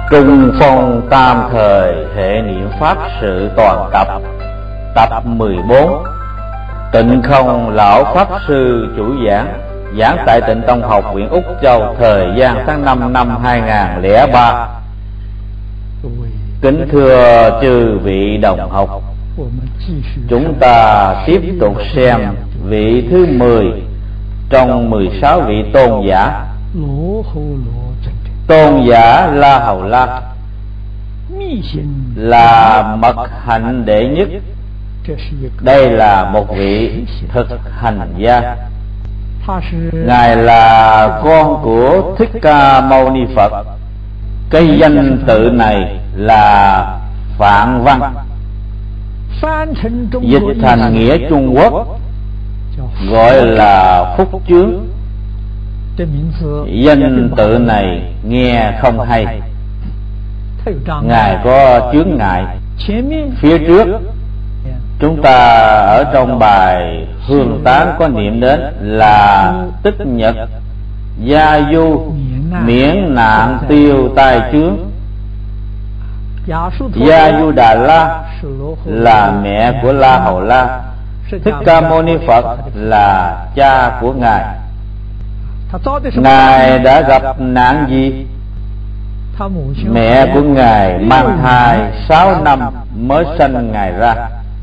Trung phong tam thời hệ niệm pháp sự toàn tập. Tập 14. Tịnh Không lão pháp sư chủ giảng. Giảng tại Tịnh Tông học viện Úc Châu, thời gian tháng 5 năm 2003. Kính thưa chư vị đồng học, chúng ta tiếp tục xem vị thứ 10 trong 16 vị tôn giả. Tôn giả La Hầu La là mật hạnh đệ nhất. Đây là một vị thực hành gia. Ngài là con của Thích Ca Mâu Ni Phật. Cái danh tự này là Phạn Văn, dịch thành nghĩa Trung Quốc gọi là Phúc Chướng. Danh tự này nghe không hay. Ngài có chướng ngại. Phía trước chúng ta ở trong bài Hương Tán có niệm đến là tích nhật gia du miễn nạn tiêu tai chướng. Gia Du Đà La là mẹ của La Hầu La. Thích Ca Mâu Ni Phật là cha của Ngài. Ngài đã gặp nạn gì? Mẹ của Ngài mang thai 6 năm mới sanh Ngài ra.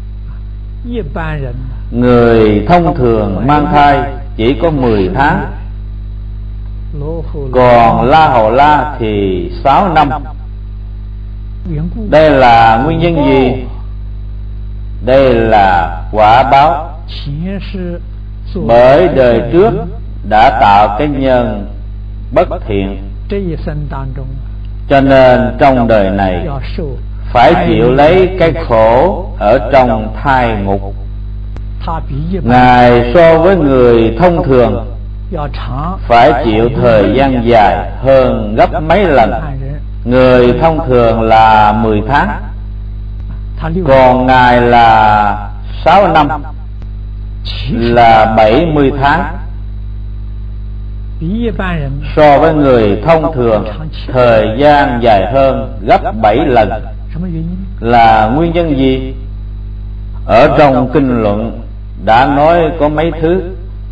Người thông thường mang thai chỉ có 10 tháng, còn La Hầu La thì 6 năm. Đây là nguyên nhân gì? Đây là quả báo. Bởi đời trước đã tạo cái nhân bất thiện, cho nên trong đời này phải chịu lấy cái khổ ở trong thai ngục. Ngài so với người thông thường phải chịu thời gian dài hơn gấp mấy lần. Người thông thường là 10 tháng, còn Ngài là 6 năm, là 70 tháng. So với người thông thường thời gian dài hơn gấp 7 lần. Là nguyên nhân gì? Ở trong kinh luận đã nói có mấy thứ.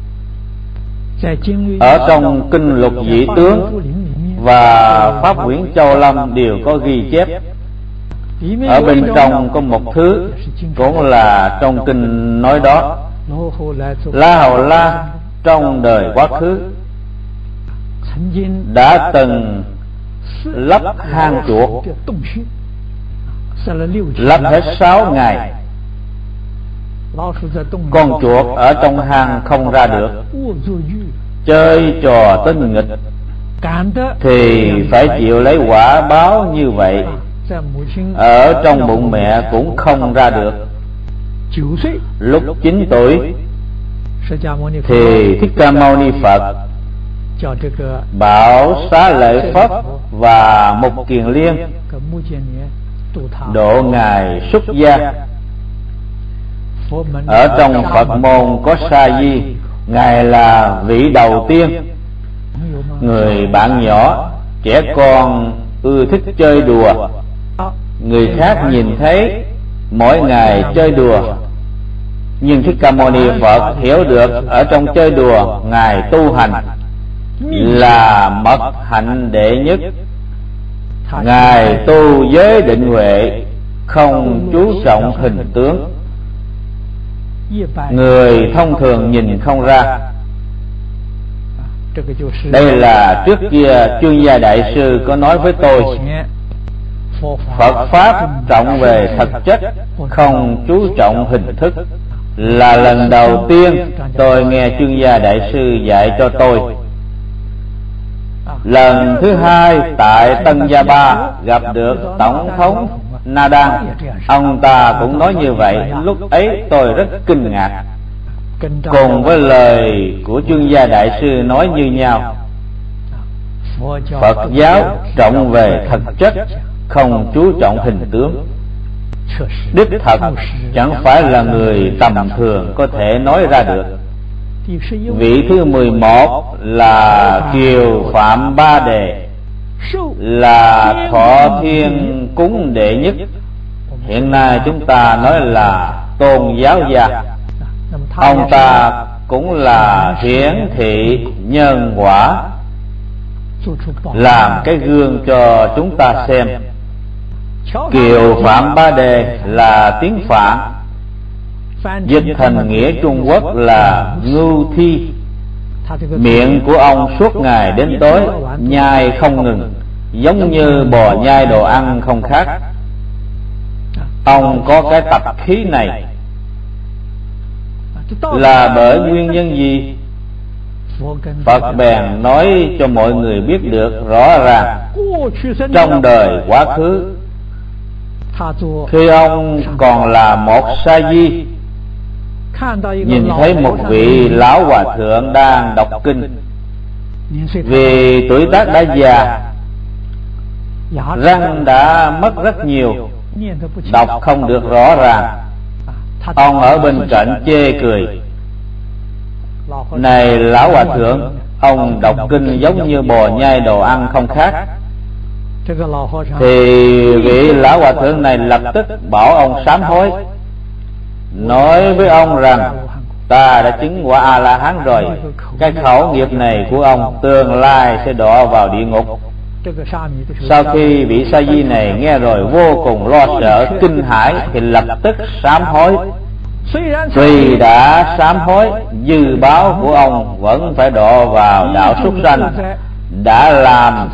Ở trong kinh Lục Dị Tướng và Pháp Quyển Châu Lâm đều có ghi chép. Ở bên trong có một thứ cũng là trong kinh nói đó. La Hầu La trong đời quá khứ đã từng lấp hang chuột, lấp hết 6 ngày. Con chuột ở trong hang không ra được, chơi trò tinh nghịch thì phải chịu lấy quả báo như vậy. Ở trong bụng mẹ cũng không ra được. Lúc 9 tuổi thì Thích Ca Mâu Ni Phật bảo Xá Lợi Phất và Mục Kiền Liên độ Ngài xuất gia. Ở trong Phật môn có Sa Di, Ngài là vị đầu tiên. Người bạn nhỏ, trẻ con ưa thích chơi đùa. Người khác nhìn thấy mỗi ngày chơi đùa, nhưng Thích Ca Mâu Ni Phật hiểu được ở trong chơi đùa Ngài tu hành là mật hạnh đệ nhất. Ngài tu giới định huệ, không chú trọng hình tướng. Người thông thường nhìn không ra. Đây là trước kia Chuyên Gia Đại Sư có nói với tôi, Phật Pháp trọng về thực chất, không chú trọng hình thức. Là lần đầu tiên tôi nghe Chuyên Gia Đại Sư dạy cho tôi. Lần thứ hai tại Tân Gia Ba gặp được Tổng thống Nadan, ông ta cũng nói như vậy. Lúc ấy tôi rất kinh ngạc. Cùng với lời của Chuyên Gia Đại Sư nói như nhau. Phật giáo trọng về thực chất, không chú trọng hình tướng. Đích thật chẳng phải là người tầm thường có thể nói ra được. Vị thứ 11 là Kiều Phạm Ba Đề. là thọ thiên cúng đệ nhất. Hiện nay chúng ta nói là tôn giáo gia. Ông ta cũng là hiển thị nhân quả, làm cái gương cho chúng ta xem. Kiều Phạm Ba Đề là tiếng Phạn, dịch thành nghĩa Trung Quốc là ngưu thi. Miệng của ông suốt ngày đến tối nhai không ngừng, giống như bò nhai đồ ăn không khác. Ông có cái tập khí này là bởi nguyên nhân gì? Phật bèn nói cho mọi người biết được rõ ràng. Trong đời quá khứ, khi ông còn là một sa di, nhìn thấy một vị lão hòa thượng đang đọc kinh. Vì tuổi tác đã già, răng đã mất rất nhiều, đọc không được rõ ràng. Ông ở bên cạnh chê cười: này lão hòa thượng, ông đọc kinh giống như bò nhai đồ ăn không khác. Thì vị lão hòa thượng này lập tức bảo ông sám hối, nói với ông rằng ta đã chứng quả A-la-hán rồi, cái khẩu nghiệp này của ông tương lai sẽ đọa vào địa ngục. Sau khi vị sa di này nghe rồi vô cùng lo sợ kinh hãi, thì lập tức sám hối. Tuy đã sám hối, dư báo của ông vẫn phải đọa vào đạo súc sanh, đã làm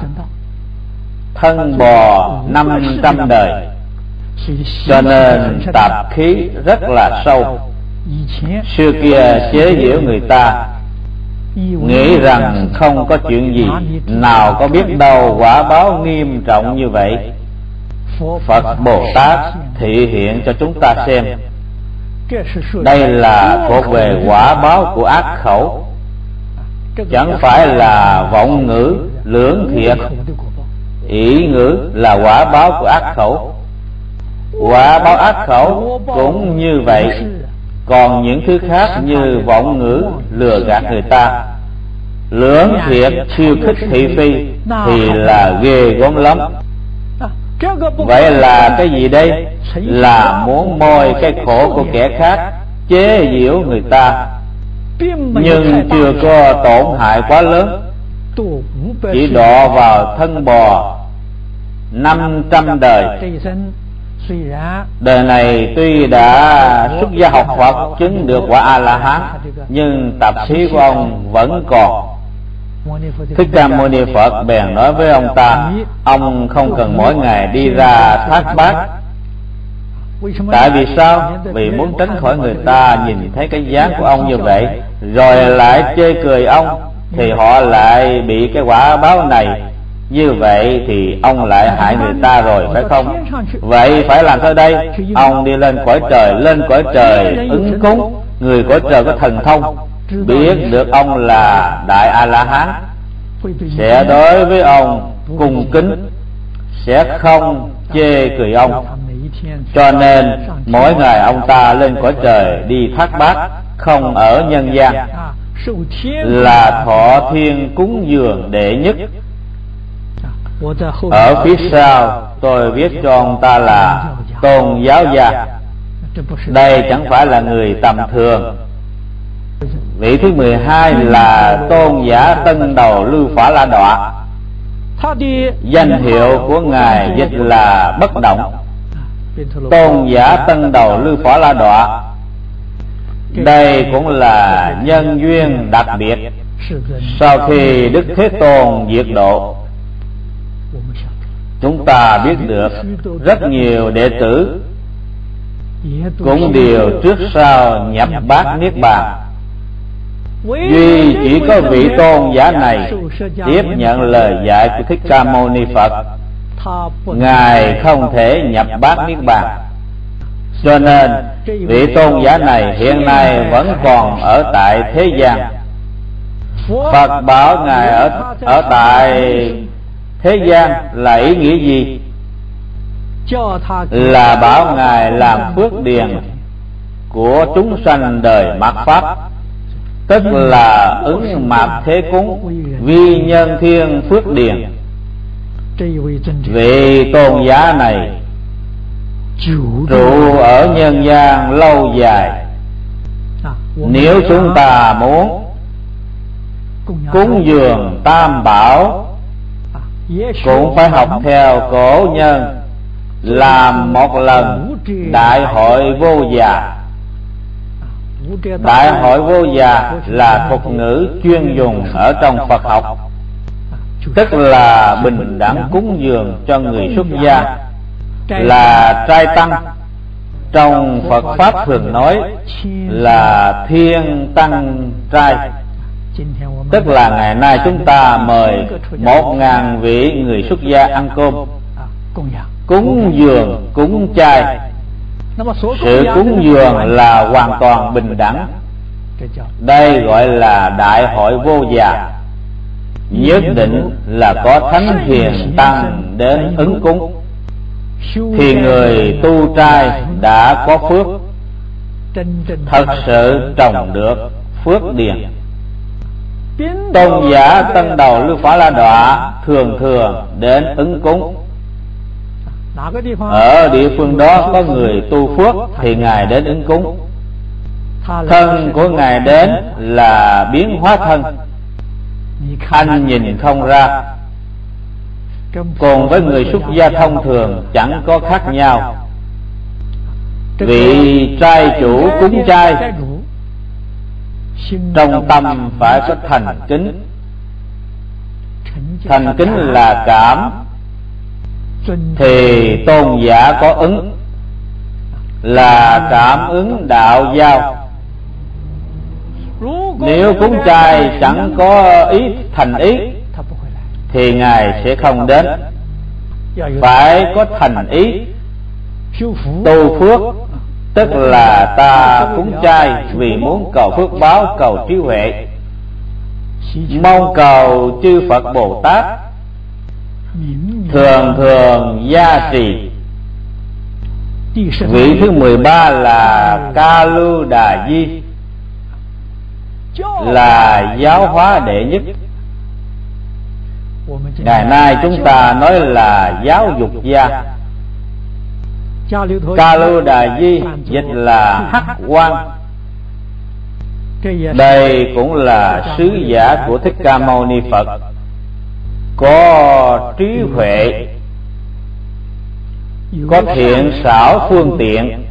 thân bò 500 đời, cho nên tạp khí rất là sâu. Xưa kia chế giễu người ta, nghĩ rằng không có chuyện gì, nào có biết đâu quả báo nghiêm trọng như vậy. Phật Bồ Tát thị hiện cho chúng ta xem. Đây là thuộc về quả báo của ác khẩu, chẳng phải là vọng ngữ lưỡng thiệt. Ý ngữ là quả báo của ác khẩu. Quả báo ác khẩu cũng như vậy. Còn những thứ khác như vọng ngữ lừa gạt người ta, lưỡng thiệt siêu khích thị phi, thì là ghê gớm lắm. Vậy là cái gì đây? Là muốn moi cái khổ của kẻ khác, chế giễu người ta, nhưng chưa có tổn hại quá lớn, chỉ đọa vào thân bò 500 đời. Đời này tuy đã xuất gia học Phật, chứng được quả A-la-hán, nhưng tập khí của ông vẫn còn. Thích Ca Mâu Ni Phật bèn nói với ông ta: ông không cần mỗi ngày đi ra thác bát. Tại vì sao? Vì muốn tránh khỏi người ta nhìn thấy cái dáng của ông như vậy, rồi lại chê cười ông, thì họ lại bị cái quả báo này. Như vậy thì ông lại hại người ta rồi, phải không? Vậy phải làm sao đây? Ông đi lên cõi trời, lên cõi trời ứng cúng. Người cõi trời có thần thông, biết được ông là Đại A-la-hán, sẽ đối với ông cung kính, sẽ không chê cười ông. Cho nên mỗi ngày ông ta lên cõi trời đi thác bát, không ở nhân gian, là thọ thiên cúng dường đệ nhất. Ở phía sau tôi viết cho ông ta là tôn giáo gia. Đây chẳng phải là người tầm thường. Vị thứ 12 là tôn giả Tân Đầu Lưu Phả La Đọa. Danh hiệu của ngài dịch là bất động. Tôn giả Tân Đầu Lưu Phả La Đọa, đây cũng là nhân duyên đặc biệt. Sau khi Đức Thế Tôn diệt độ, chúng ta biết được rất nhiều đệ tử cũng đều trước sau nhập bát niết bàn. Duy chỉ có vị tôn giả này tiếp nhận lời dạy của Thích Ca Mâu Ni Phật, ngài không thể nhập bát niết bàn. Cho nên vị tôn giả này hiện nay vẫn còn ở tại thế gian. Phật bảo ngài ở tại thế gian là ý nghĩa gì? Là bảo ngài làm phước điền của chúng sanh đời mạt pháp, tức là ứng mạt thế cúng, vi nhân thiên phước điền. Vị tôn giả này trụ ở nhân gian lâu dài. Nếu chúng ta muốn cúng dường tam bảo, cũng phải học theo cổ nhân, làm một lần đại hội vô già. Đại hội vô già là thuật ngữ chuyên dùng ở trong Phật học, tức là bình đẳng cúng dường cho người xuất gia, là trai tăng. Trong Phật Pháp thường nói là thiên tăng trai, tức là ngày nay chúng ta mời 1000 vị người xuất gia ăn cơm, cúng dường, cúng chay. Sự cúng dường là hoàn toàn bình đẳng. Đây gọi là đại hội vô già. Nhất định là có thánh hiền tăng đến ứng cúng, thì người tu trai đã có phước, thật sự trồng được phước điền. Tôn giả Tân Đầu Lưu Phá La Đọa thường thường đến ứng cúng. Ở địa phương đó có người tu phước thì Ngài đến ứng cúng. Thân của Ngài đến là biến hóa thân, anh nhìn không ra. Cùng với người xuất gia thông thường chẳng có khác nhau. Vị trai chủ cúng chay, trong tâm phải có thành kính. Thành kính là cảm, thì tôn giả có ứng, là cảm ứng đạo giao. Nếu cúng chay chẳng có ý thành ý thì Ngài sẽ không đến. Phải có thành ý tu phước, tức là ta cúng chay vì muốn cầu phước báo, cầu trí huệ, mong cầu chư Phật Bồ Tát thường thường gia trì. Vị thứ 13 là Ca Lưu Đà Di, là giáo hóa đệ nhất. Ngày nay chúng ta nói là giáo dục gia. Ca Lưu Đà Di dịch là Hắc Quan. Đây cũng là sứ giả của Thích Ca Mâu Ni Phật, có trí huệ, có thiện xảo phương tiện,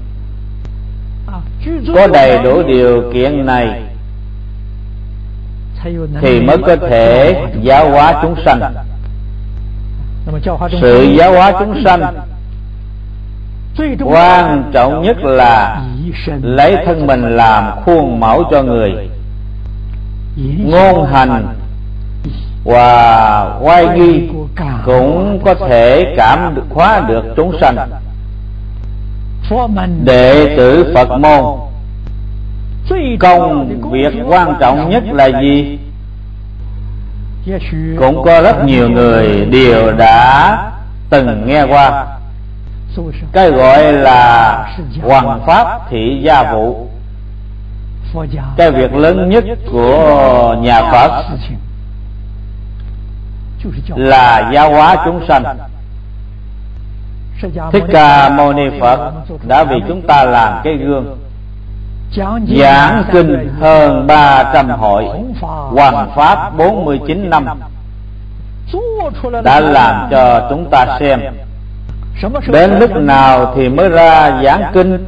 có đầy đủ điều kiện này thì mới có thể giáo hóa chúng sanh. Sự giáo hóa chúng sanh quan trọng nhất là lấy thân mình làm khuôn mẫu cho người, ngôn hành và oai nghi cũng có thể cảm hóa được chúng sanh. Đệ tử Phật môn công việc quan trọng nhất là gì? Cũng có rất nhiều người đều đã từng nghe qua cái gọi là hoằng pháp thị gia vụ. Cái việc lớn nhất của nhà Phật là giáo hóa chúng sanh. Thích Ca Mâu Ni Phật đã vì chúng ta làm cái gương, giảng kinh hơn 300 hội, hoằng pháp 49 năm, đã làm cho chúng ta xem đến lúc nào thì mới ra giảng kinh.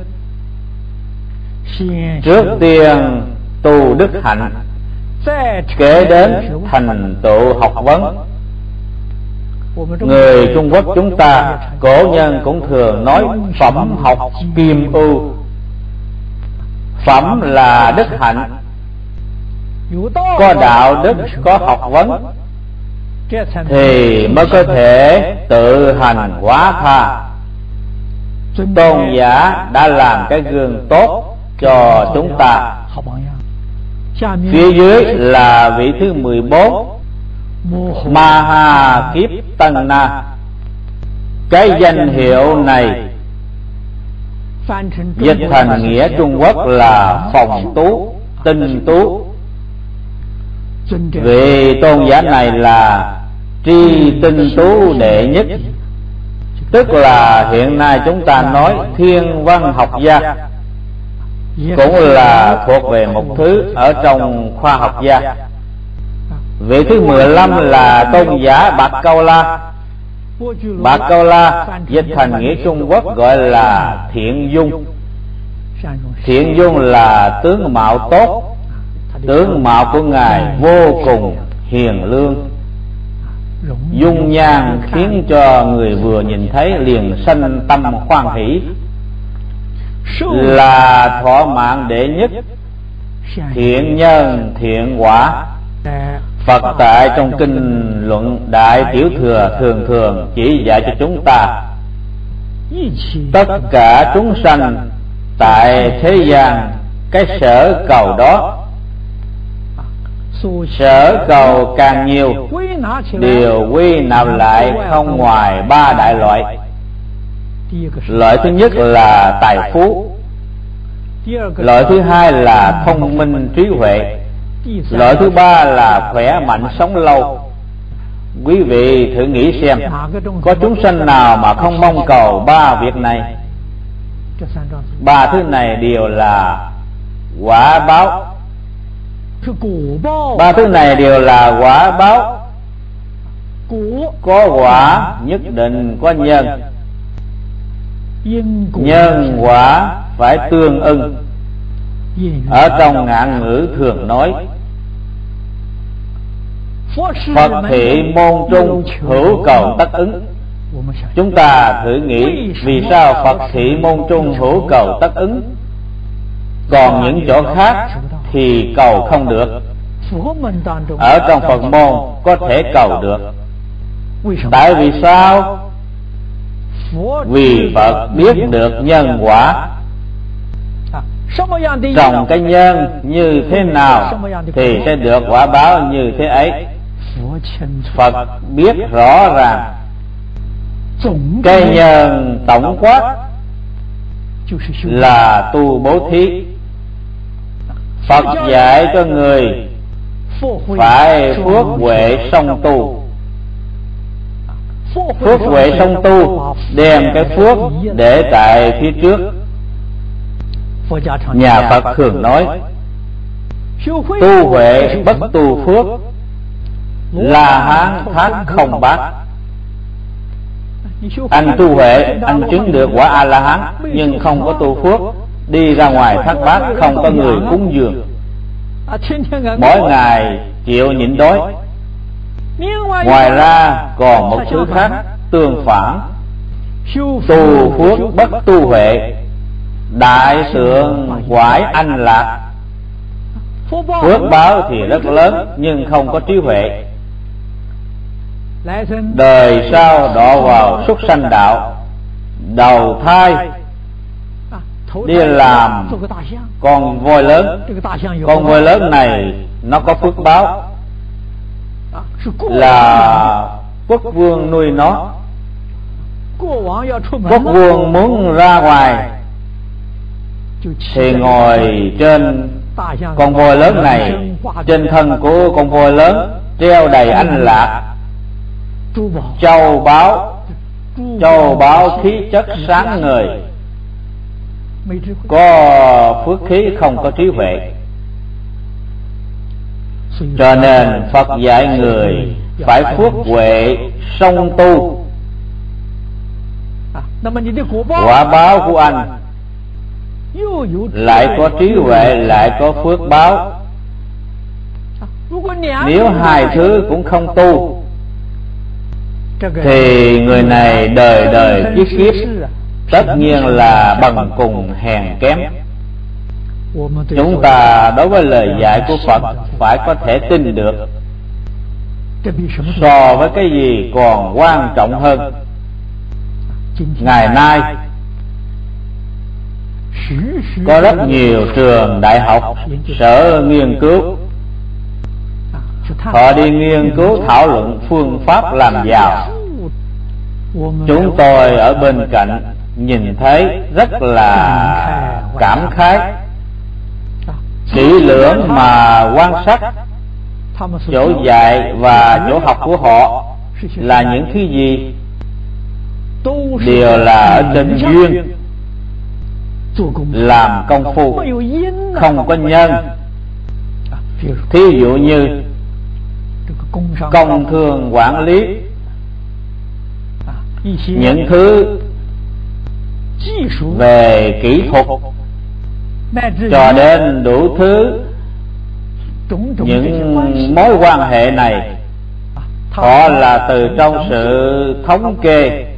Trước tiên tu đức hạnh, kế đến thành tựu học vấn. Người Trung Quốc chúng ta, cổ nhân cũng thường nói phẩm học kim ưu. Phẩm là đức hạnh, có đạo đức, có học vấn thì mới có thể tự hành hóa tha. Tôn giả đã làm cái gương tốt cho chúng ta. Phía dưới là vị thứ 14, Maha Kiếp Tân Na. Cái danh hiệu này dịch thành nghĩa Trung Quốc là phòng tú, tinh tú. Vị tôn giả này là tri tinh tú đệ nhất, tức là hiện nay chúng ta nói thiên văn học gia, cũng là thuộc về một thứ ở trong khoa học gia. Vị thứ 15 là tôn giả Bạc Câu La. Bạc Câu La dịch thành nghĩa Trung Quốc gọi là Thiện Dung. Thiện Dung là tướng mạo tốt, tướng mạo của ngài vô cùng hiền lương, dung nhan khiến cho người vừa nhìn thấy liền sanh tâm hoan hỷ, là thọ mạng đệ nhất, thiện nhân thiện quả. Phật tại trong kinh luận Đại Tiểu Thừa thường thường chỉ dạy cho chúng ta tất cả chúng sanh tại thế gian cái sở cầu đó, sở cầu càng nhiều đều quy nạp lại không ngoài 3 đại loại. Loại thứ nhất là tài phú, loại thứ hai là thông minh trí huệ, loại thứ ba là khỏe mạnh sống lâu. Quý vị thử nghĩ xem, có chúng sanh nào mà không mong cầu 3 việc này? 3 thứ này đều là quả báo. 3 thứ này đều là quả báo. Có quả nhất định có nhân, nhân quả phải tương ưng. Ở trong ngạn ngữ thường nói Phật thị môn trung hữu cầu tất ứng. Chúng ta thử nghĩ vì sao Phật thị môn trung hữu cầu tất ứng, còn những chỗ khác thì cầu không được. Ở trong Phật môn có thể cầu được. Tại vì sao? Vì Phật biết được nhân quả. Trồng cái nhân như thế nào thì sẽ được quả báo như thế ấy. Phật biết rõ ràng. Cái nhân tổng quát là tu bố thí. Phật dạy cho người phải phước huệ song tu. Phước huệ song tu, đem cái phước để tại phía trước. Nhà Phật thường nói tu huệ bất tu phước, La Hán thác không bát. Anh tu huệ, anh chứng được quả A-la-hán, nhưng không có tu phước, đi ra ngoài thác bát không có người cúng dường, mỗi ngày chịu nhịn đói. Ngoài ra còn một thứ khác tương phản, tu phước bất tu huệ, đại sượng quải anh lạc. Phước báo thì rất lớn nhưng không có trí huệ, đời sau đọa vào súc sanh đạo, đầu thai đi làm con voi lớn. Con voi lớn này nó có phước báo, là quốc vương nuôi nó. Quốc vương muốn ra ngoài thì ngồi trên con voi lớn này, trên thân của con voi lớn treo đầy anh lạc, châu báu khí chất sáng ngời. Có phước khí không có trí huệ. Cho nên Phật dạy người phải phước huệ song tu. Quả báo của anh lại có trí huệ, lại có phước báo. Nếu hai thứ cũng không tu thì người này đời đời kiếp kiếp tất nhiên là bằng cùng hèn kém. Chúng ta đối với lời dạy của Phật phải có thể tin được. So với cái gì còn quan trọng hơn. Ngày nay có rất nhiều trường đại học, sở nghiên cứu, họ đi nghiên cứu thảo luận phương pháp làm giàu. Chúng tôi ở bên cạnh nhìn thấy rất là cảm khái, kỹ lưỡng mà quan sát chỗ dạy và chỗ học của họ là những thứ gì? Đều là ở trên duyên, làm công phu, không có nhân. Thí dụ như công thương quản lý, những thứ về kỹ thuật cho đến đủ thứ những mối quan hệ này, họ là từ trong sự thống kê,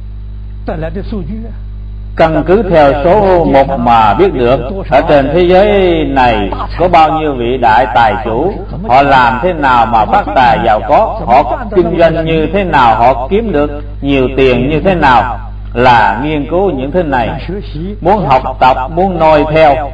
căn cứ theo số một mà biết được ở trên thế giới này có bao nhiêu vị đại tài chủ, họ làm thế nào mà phát tài giàu có, họ kinh doanh như thế nào, họ kiếm được nhiều tiền như thế nào, là nghiên cứu những thứ này, muốn học tập, muốn noi theo.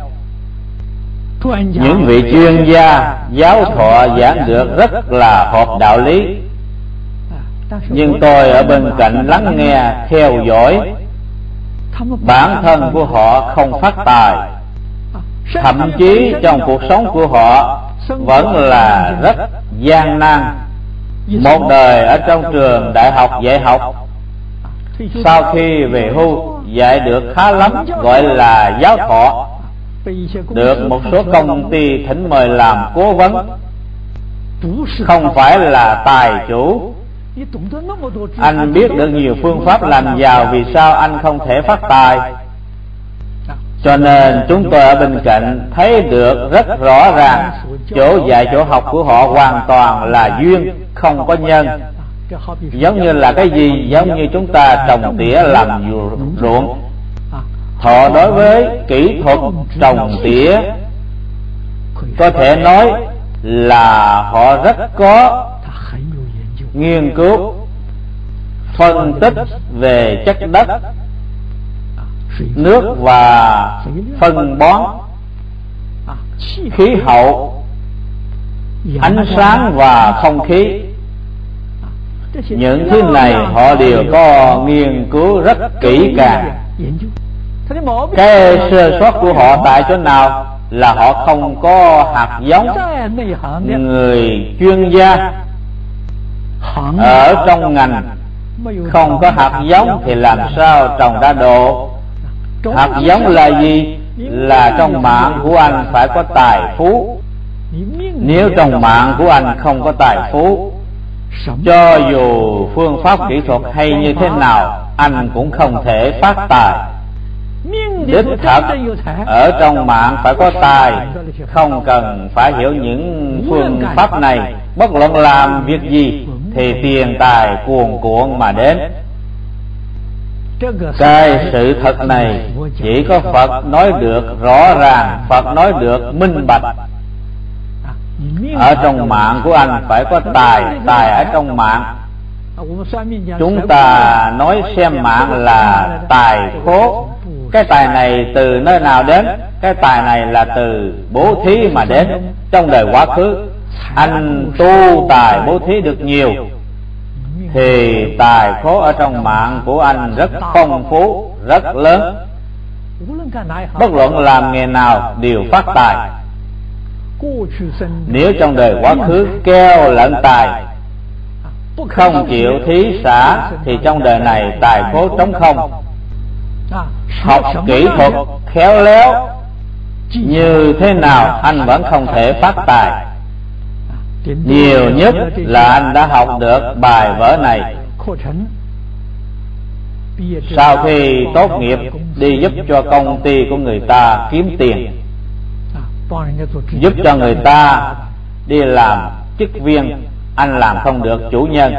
Những vị chuyên gia giáo thọ giảng được rất là hợp đạo lý, nhưng tôi ở bên cạnh lắng nghe, theo dõi, bản thân của họ không phát tài, thậm chí trong cuộc sống của họ vẫn là rất gian nan. Một đời ở trong trường đại học dạy học, sau khi về hưu dạy được khá lắm, gọi là giáo thọ, được một số công ty thỉnh mời làm cố vấn, không phải là tài chủ. Anh biết được nhiều phương pháp làm giàu, vì sao anh không thể phát tài? Cho nên chúng tôi ở bên cạnh thấy được rất rõ ràng, chỗ dạy chỗ học của họ hoàn toàn là duyên, không có nhân. Giống như là cái gì? Giống như chúng ta trồng tỉa làm ruộng, họ đối với kỹ thuật trồng tỉa có thể nói là họ rất có nghiên cứu, phân tích về chất đất, nước và phân bón, khí hậu, ánh sáng và không khí. Những thứ này họ đều có nghiên cứu rất kỹ càng. Cái sơ suất của họ tại chỗ nào? Là họ không có hạt giống. Người chuyên gia ở trong ngành không có hạt giống thì làm sao trồng ra đồ? Hạt giống là gì? Là trong mạng của anh phải có tài phú. Nếu trong mạng của anh không có tài phú, cho dù phương pháp kỹ thuật hay như thế nào, anh cũng không thể phát tài. Đích thật ở trong mạng phải có tài, không cần phải hiểu những phương pháp này. Bất luận làm việc gì thì tiền tài cuồn cuộn mà đến. Cái sự thật này chỉ có Phật nói được rõ ràng, Phật nói được minh bạch. Ở trong mạng của anh phải có tài, tài ở trong mạng. Chúng ta nói xem mạng là tài khố. Cái tài này từ nơi nào đến? Cái tài này là từ bố thí mà đến. Trong đời quá khứ anh tu tài bố thí được nhiều thì tài khố ở trong mạng của anh rất phong phú, rất lớn. Bất luận làm nghề nào đều phát tài. Nếu trong đời quá khứ keo lẫn tài, không chịu thí xả, thì trong đời này tài khố trống không. Học kỹ thuật khéo léo như thế nào anh vẫn không thể phát tài. Nhiều nhất là anh đã học được bài vở này, sau khi tốt nghiệp đi giúp cho công ty của người ta kiếm tiền, giúp cho người ta đi làm chức viên, anh làm không được chủ nhân.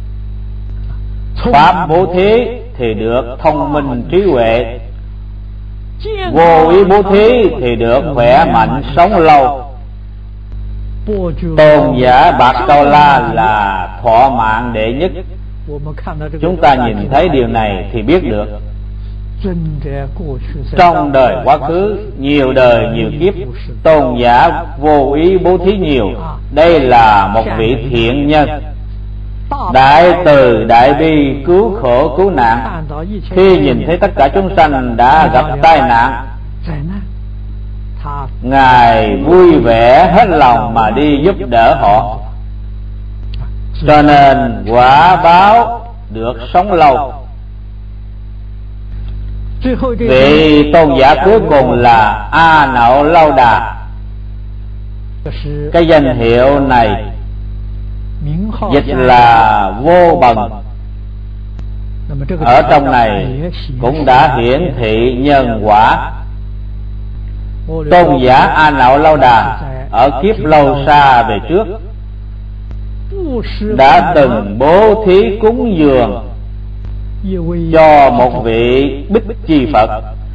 Pháp bố thí thì được thông minh trí huệ, vô ý bố thí thì được khỏe mạnh sống lâu. Tôn giả Bạc Cao La là thọ mạng đệ nhất. Chúng ta nhìn thấy điều này thì biết được trong đời quá khứ nhiều đời nhiều kiếp, tôn giả vô ý bố thí nhiều. Đây là một vị thiện nhân, đại từ đại bi, cứu khổ cứu nạn. Khi nhìn thấy tất cả chúng sanh đã gặp tai nạn, Ngài vui vẻ hết lòng mà đi giúp đỡ họ. cho nên quả báo được sống lâu. Vị tôn giả cuối cùng là A Nậu Lâu Đà. Cái danh hiệu này dịch là vô bần. Ở trong này cũng đã hiển thị nhân quả. Tôn giả A Nậu Lâu Đà ở kiếp lâu xa về trước đã từng bố thí cúng dường cho một vị Bích Chi Phật.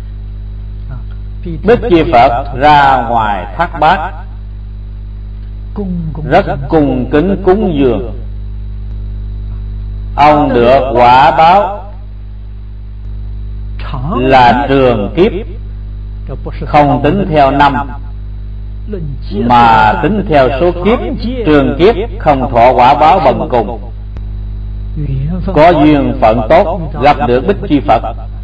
Bích Chi Phật ra ngoài Thác Bát, rất cung kính cúng dường. Ông được quả báo là trường kiếp, không tính theo năm mà tính theo số kiếp. Trường kiếp không thọ quả báo bần cùng. Có duyên phận tốt gặp được Bích Chi Phật,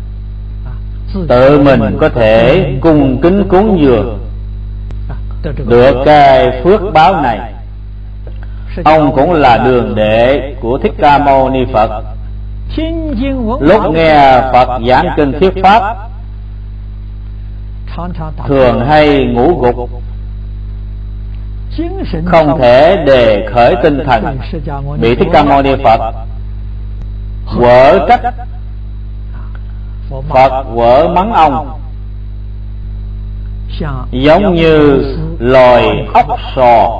tự mình có thể cung kính cúng dường được cái phước báo này. Ông cũng là đường đệ của Thích Ca Mâu Ni Phật. Lúc nghe Phật giảng kinh thuyết pháp thường hay ngủ gục, không thể đề khởi tinh thần, bị Thích Ca Mâu Ni Phật quở trách. Phật quở mắng ông giống như loài ốc sò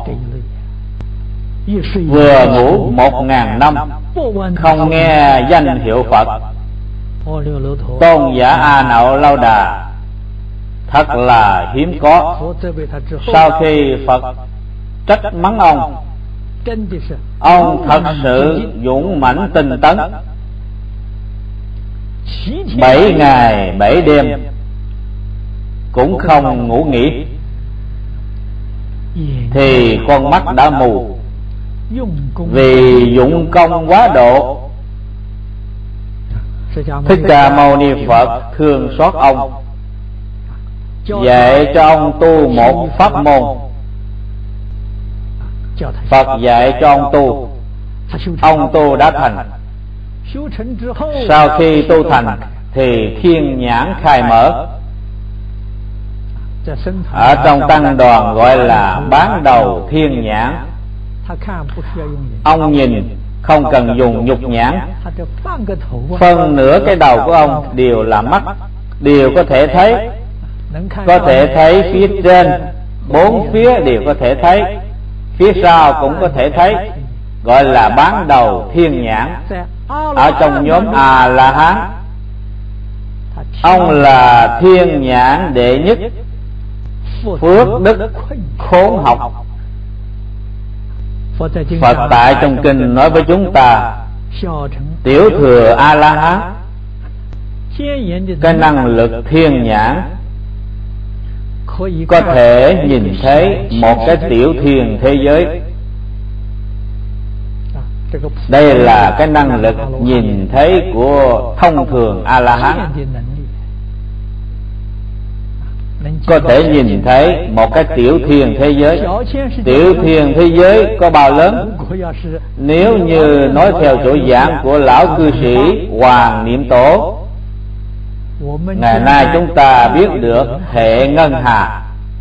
vừa ngủ 1000 năm không nghe danh hiệu Phật. Tôn giả A Nậu Lâu Đà thật là hiếm có. Sau khi Phật trách mắng ông thật sự dũng mãnh tinh tấn, 7 ngày 7 đêm cũng không ngủ nghỉ, thì con mắt đã mù vì dụng công quá độ. Thích Ca Mâu Ni Phật thương xót ông, dạy cho ông tu một pháp môn. Phật dạy cho ông tu đã thành. Sau khi tu thành thì thiên nhãn khai mở. Ở trong tăng đoàn gọi là bán đầu thiên nhãn. Ông nhìn không cần dùng nhục nhãn, phân nửa cái đầu của ông đều là mắt, đều có thể thấy. Có thể thấy phía trên, 4 phía đều có thể thấy, phía sau cũng có thể thấy, gọi là bán đầu thiên nhãn. Ở trong nhóm A La Hán, ông là thiên nhãn đệ nhất, phước đức khốn học. Phật tại trong kinh nói với chúng ta, tiểu thừa A La Hán cái năng lực thiên nhãn có thể nhìn thấy một cái tiểu thiên thế giới. Đây là cái năng lực nhìn thấy của thông thường A La Hán. Có thể nhìn thấy một cái tiểu thiên thế giới. Tiểu thiên thế giới có bao lớn? Nếu như nói theo chỗ giảng của lão cư sĩ Hoàng Niệm Tổ, ngày nay chúng ta biết được hệ ngân hà.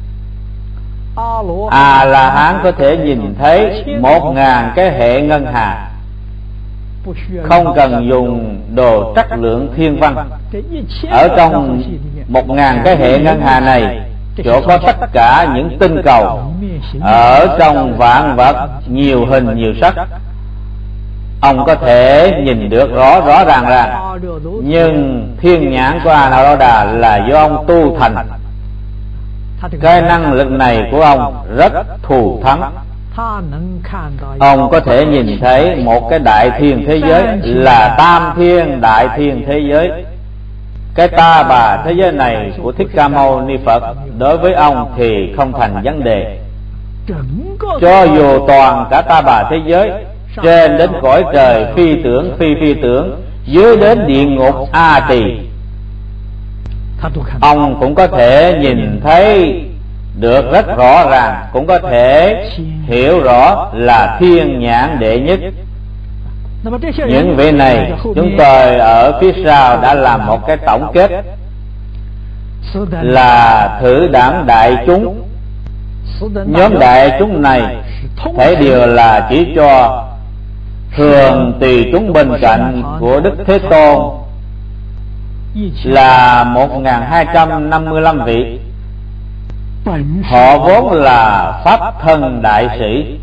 A La Hán có thể nhìn thấy 1000 cái hệ ngân hà, không cần dùng đồ trắc lượng thiên văn. Ở trong 1000 cái hệ ngân hà này, chỗ có tất cả những tinh cầu. Ở trong vạn vật nhiều hình nhiều sắc, ông có thể nhìn được rõ ràng ràng. Nhưng thiên nhãn của A Nậu Lâu Đà là do ông tu thành. Cái năng lực này của ông rất thù thắng. Ông có thể nhìn thấy một cái đại thiên thế giới, là tam thiên đại thiên thế giới. Cái ta bà thế giới này của Thích Ca Mâu Ni Phật đối với ông thì không thành vấn đề. Cho dù toàn cả ta bà thế giới, trên đến cõi trời phi tưởng phi tưởng, dưới đến địa ngục A Tỳ, ông cũng có thể nhìn thấy được rất rõ ràng, cũng có thể hiểu rõ là thiên nhãn đệ nhất. Những vị này chúng tôi ở phía sau đã làm một cái tổng kết, là thử đẳng đại chúng. Nhóm đại chúng này thể điều là chỉ cho thường tùy chúng bên cạnh của Đức Thế Tôn là 1255 vị. Họ vốn là pháp thân đại sĩ.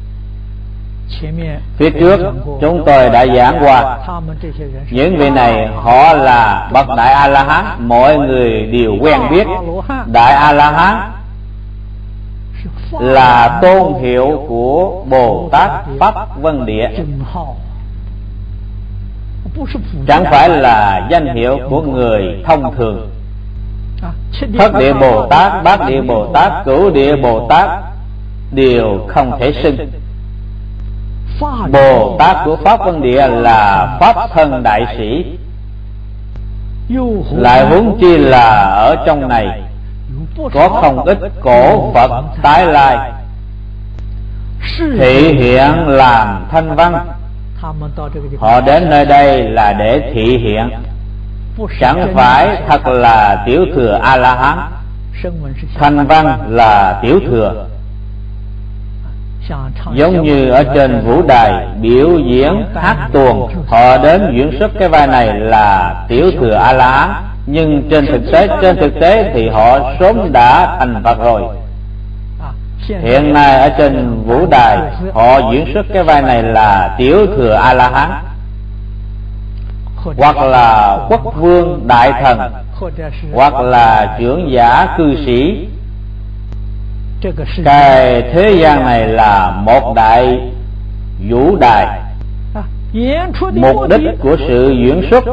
Phía trước chúng tôi đã giảng qua, những vị này họ là bậc đại A-la-hán, mọi người đều quen biết. Đại A-la-hán là tôn hiệu của Bồ Tát Pháp Vân Địa, chẳng phải là danh hiệu của người thông thường. Thất địa Bồ Tát, bát địa Bồ Tát, cửu địa Bồ Tát đều không thể xưng. Bồ Tát của Pháp Vân Địa là pháp thân đại sĩ, lại huống chi là ở trong này có không ít cổ Phật tái lai thị hiện làm thanh văn. Họ đến nơi đây là để thị hiện, chẳng phải thật là tiểu thừa A-la-hán. Thanh văn là tiểu thừa. Giống như ở trên vũ đài biểu diễn hát tuồng, họ đến diễn xuất cái vai này là tiểu thừa A-la-hán, nhưng trên thực tế thì họ sớm đã thành Phật rồi. Hiện nay ở trên vũ đài họ diễn xuất cái vai này là tiểu thừa A-la-hán, hoặc là quốc vương đại thần, hoặc là trưởng giả cư sĩ. Cái thế gian này là một đại vũ đài. Mục đích của sự diễn xuất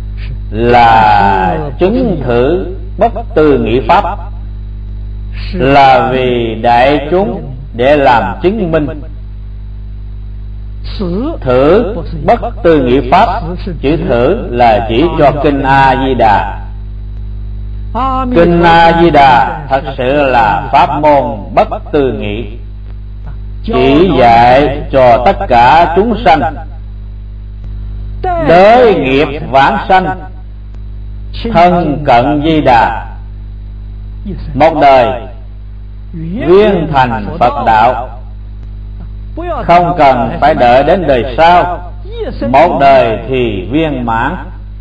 là chứng thử bất tư nghị pháp, là vì đại chúng để làm chứng minh. Thử bất tư nghị pháp, chữ thử là chỉ cho kinh A Di Đà. Kinh A Di Đà thật sự là pháp môn bất tư nghị, chỉ dạy cho tất cả chúng sanh đới nghiệp vãng sanh, thân cận Di Đà, một đời viên thành Phật đạo. Không cần phải đợi đến đời sau, một đời thì viên mãn.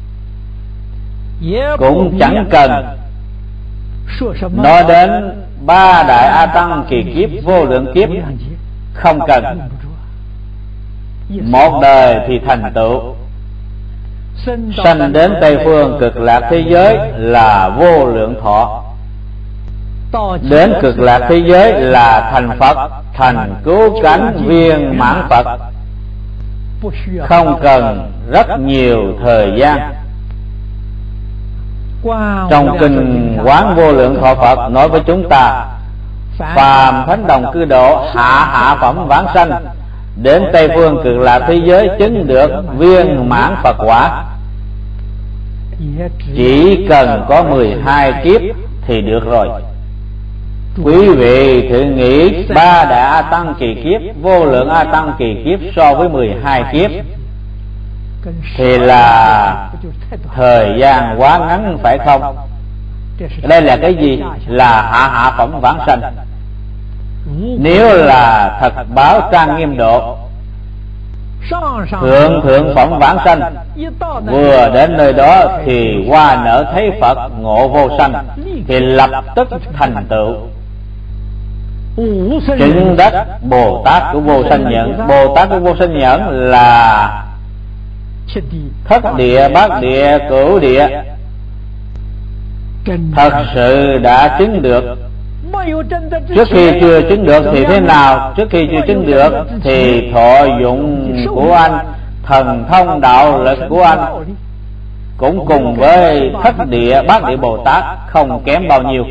Cũng chẳng cần nói đến ba đại A Tăng kỳ kiếp, vô lượng kiếp, không cần. Một đời thì thành tựu. Sanh đến Tây Phương Cực Lạc thế giới là vô lượng thọ. Đến Cực Lạc thế giới là thành Phật, thành cứu cánh viên mãn Phật. Không cần rất nhiều thời gian. Trong kinh Quán Vô Lượng Thọ Phật nói với chúng ta, phàm thánh đồng cư độ hạ phẩm vãng sanh, đến Tây Phương Cực Lạc thế giới chứng được viên mãn Phật quả. Chỉ cần có 12 kiếp thì được rồi. Quý vị thử nghĩ ba đại A Tăng kỳ kiếp, vô lượng A Tăng kỳ kiếp so với 12 kiếp thì là thời gian quá ngắn, phải không? Đây là cái gì? Là hạ phẩm vãng sanh. Nếu là thật báo trang nghiêm độ, thượng phẩm vãng sanh, vừa đến nơi đó thì hoa nở thấy Phật, ngộ vô sanh, thì lập tức thành tựu chứng đắc Bồ Tát của vô sanh nhẫn. Bồ Tát của vô sanh nhẫn là thất địa, bát địa, cửu địa thật sự đã chứng được. Trước khi chưa chứng được thì thế nào? Trước khi chưa chứng được thì thọ dụng của anh, thần thông đạo lực của anh cũng cùng với thất địa, bát địa Bồ Tát không kém bao nhiêu.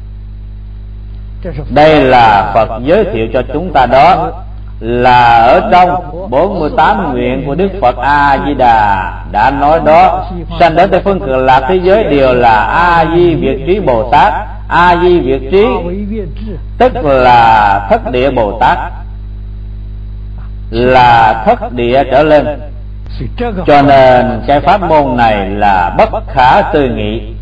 Đây là Phật giới thiệu cho chúng ta đó, là ở trong 48 nguyện của Đức Phật A Di Đà đã nói đó. Sanh đến Tây Phương Cực Lạc thế giới đều là A Di Việt Trí Bồ Tát, A Di Việt Trí, tức là thất địa Bồ Tát, là thất địa trở lên. Cho nên cái pháp môn này là bất khả tư nghị.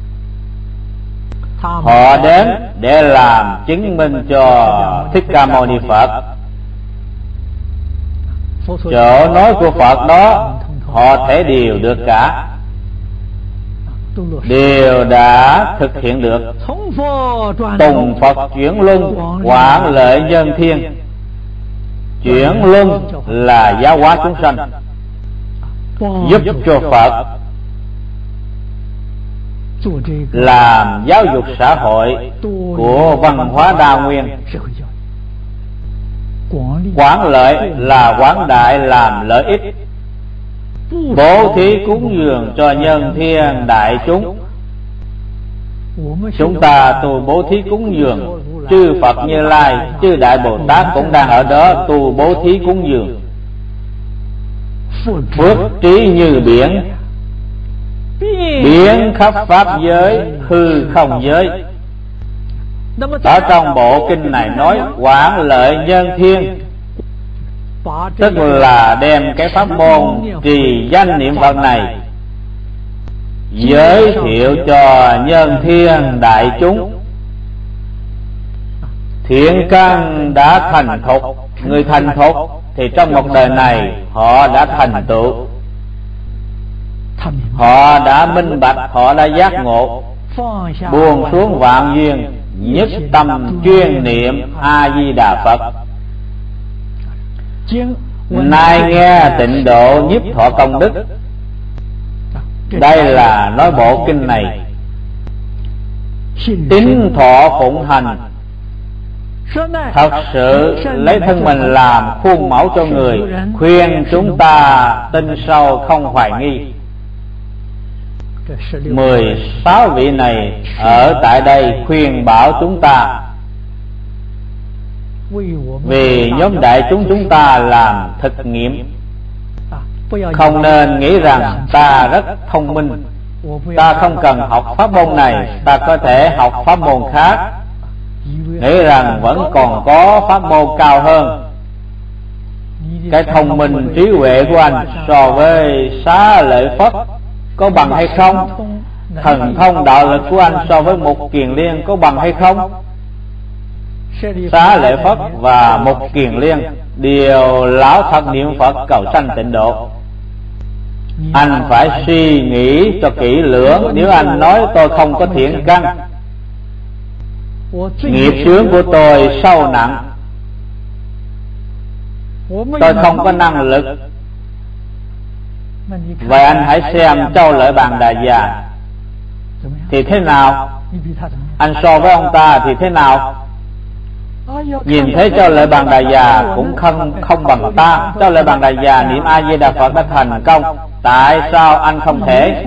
Họ đến để làm chứng minh cho Thích Ca Mâu Ni Phật. Chỗ nói của Phật đó họ thể đều được cả, đều đã thực hiện được. Tùng Phật chuyển luân, quảng lợi nhân thiên. Chuyển luân là giáo hóa chúng sanh, giúp cho Phật làm giáo dục xã hội của văn hóa đa nguyên. Quảng lợi là quảng đại, làm lợi ích. Bố thí cúng dường cho nhân thiên đại chúng. Chúng ta tu bố thí cúng dường, chư Phật Như Lai, chư Đại Bồ Tát cũng đang ở đó tu bố thí cúng dường. Phước trí như biển, biến khắp pháp giới, hư không giới. Ở trong bộ kinh này nói quảng lợi nhân thiên, tức là đem cái pháp môn trì danh niệm Phật này giới thiệu cho nhân thiên đại chúng. Thiện căn đã thành thục, người thành thục thì trong một đời này họ đã thành tựu, họ đã minh bạch, họ đã giác ngộ, buông xuống vạn duyên, nhất tâm chuyên niệm A Di Đà Phật. Nay nghe Tịnh Độ Nhiếp Thọ Công Đức. Đây là nói bộ kinh này tín thọ phụng hành, thật sự lấy thân mình làm khuôn mẫu cho người, khuyên chúng ta tin sâu không hoài nghi. 16 vị này ở tại đây khuyên bảo chúng ta, vì nhóm đại chúng ta làm thực nghiệm. Không nên nghĩ rằng ta rất thông minh, ta không cần học pháp môn này, ta có thể học pháp môn khác, nghĩ rằng vẫn còn có pháp môn cao hơn. Cái thông minh trí huệ của anh so với Xá Lợi Phất có bằng hay không? Thần thông đạo lực của anh so với Mục Kiền Liên có bằng hay không? Xá Lợi Phất và Mục Kiền Liên đều lão thật niệm Phật cầu sanh tịnh độ. Anh phải suy nghĩ cho kỹ lưỡng. Nếu anh nói tôi không có thiện căn, nghiệp chướng của tôi sâu nặng, tôi không có năng lực, vậy anh hãy xem Châu Lợi Bàn Đà Già thì thế nào? Anh so với ông ta thì thế nào? Nhìn thấy Châu Lợi Bàn Đà Già cũng không bằng ta. Châu Lợi Bàn Đà Già niệm A Di Đà Phật đã thành công, tại sao anh không thể?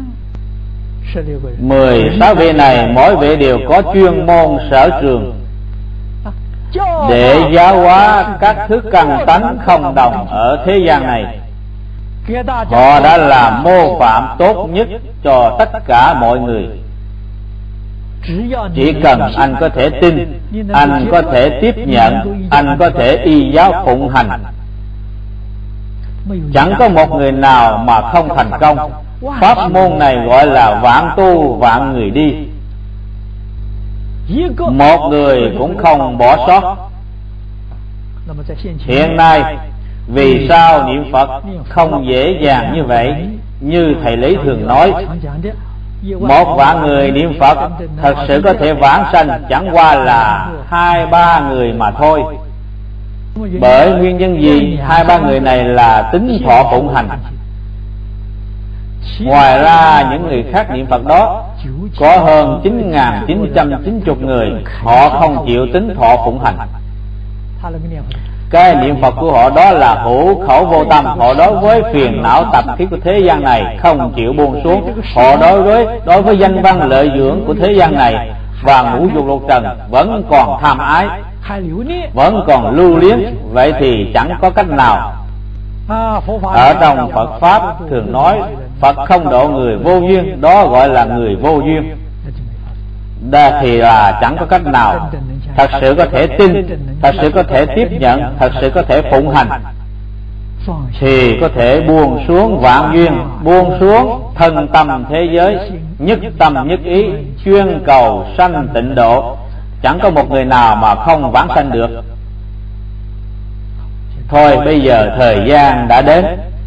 16 vị này mỗi vị đều có chuyên môn sở trường để giáo hóa các thứ căn tánh không đồng ở thế gian này. Họ đã làm mô phạm tốt nhất cho tất cả mọi người. Chỉ cần anh có thể tin, anh có thể tiếp nhận, anh có thể y giáo phụng hành, chẳng có một người nào mà không thành công. Pháp môn này gọi là vạn tu vạn người đi, một người cũng không bỏ sót. Hiện nay vì sao niệm Phật không dễ dàng như vậy? Như thầy Lý thường nói, 1.000.000 người niệm Phật thật sự có thể vãng sanh chẳng qua là 2-3 người mà thôi. Bởi nguyên nhân gì? 2-3 người này là tính thọ phụng hành. Ngoài ra những người khác niệm Phật đó có hơn 9.990 người, họ không chịu tính thọ phụng hành. Cái niệm Phật của họ đó là hữu khẩu vô tâm. Họ đối với phiền não tập khí của thế gian này không chịu buông xuống. Họ đối với danh văn lợi dưỡng của thế gian này và ngũ dục lục trần vẫn còn tham ái, vẫn còn lưu luyến. Vậy thì chẳng có cách nào. Ở trong Phật Pháp thường nói Phật không độ người vô duyên, đó gọi là người vô duyên. thì là chẳng có cách nào thật sự có thể tin, thật sự có thể tiếp nhận, thật sự có thể phụng hành, thì có thể buông xuống vạn duyên, buông xuống thân tâm thế giới, nhất tâm nhất ý chuyên cầu sanh tịnh độ. Chẳng có một người nào mà không vãng sanh được. Thôi bây giờ thời gian đã đến,